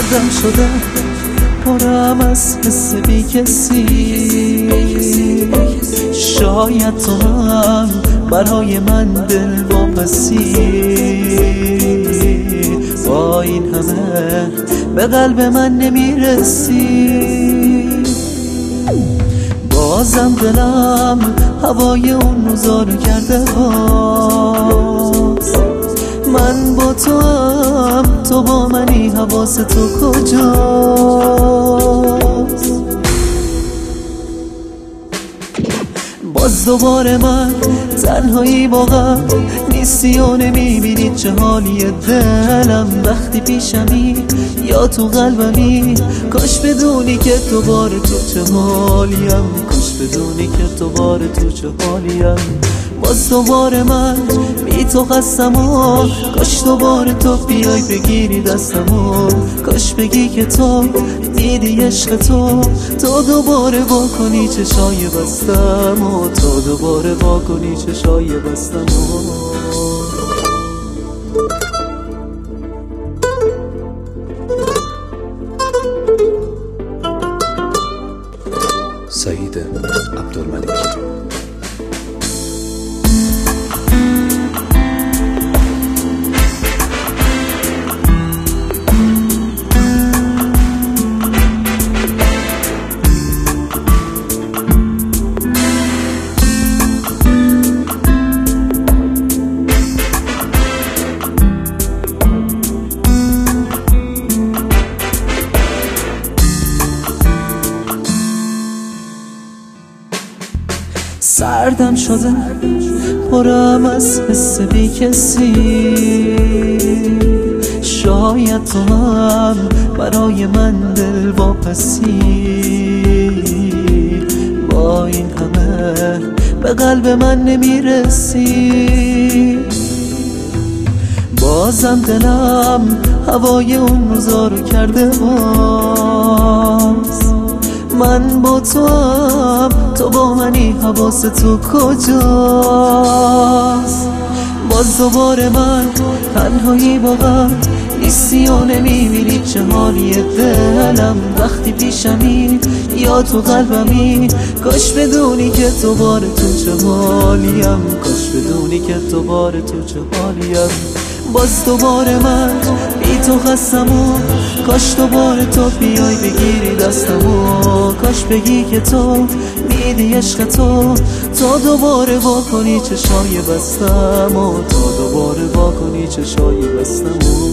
سردم شده پرم از حس بی کسی، شاید تو هم برای من دل واپسی. با این همه به قلب من نمیرسی، بازم دلم هوای اون روزا رو کرده باز. من با تو هم تو با منی، حواس تو کجاست؟ باز دوباره من تنهایی واقعا نیستی و نمیبینی چه حالی دلم وقتی پیشمی یا تو قلبمی. کاش بدونی که تو بار تو چه حالیم، کاش بدونی که تو بار تو چه حالیم. باز دوباره من بی تو خستم و کاش دوباره تو بیای بگیری دستم و کاش بگی که تو دیدی عشق تو دوباره واکنی چشای بستم و تو دوباره واکنی چشای بستم و سعید عبدالملک. سردم شده پرم از حس بی کسی، شاید تو هم برای من دل واپسی. با این همه به قلب من نمیرسی، بازم دلم هوای اون روزا رو کرده باز. من با تو هم تو با منی، حواس تو کجاست؟ باز دوباره من تنهایی واقعا نیستی و نمیبینی چه حالی دلم وقتی پیشمی یا تو قلبمی. کاش بدونی که تو بار تو چه حالیم، کاش بدونی که تو بار تو چه حالیم. باز دوباره من بی تو خستم و کاش دوباره تو بیای بگیری دستم و کاش بگی که تو میدی عشق تو دوباره واکنی چشای بستم و تو دوباره واکنی چشای بستم و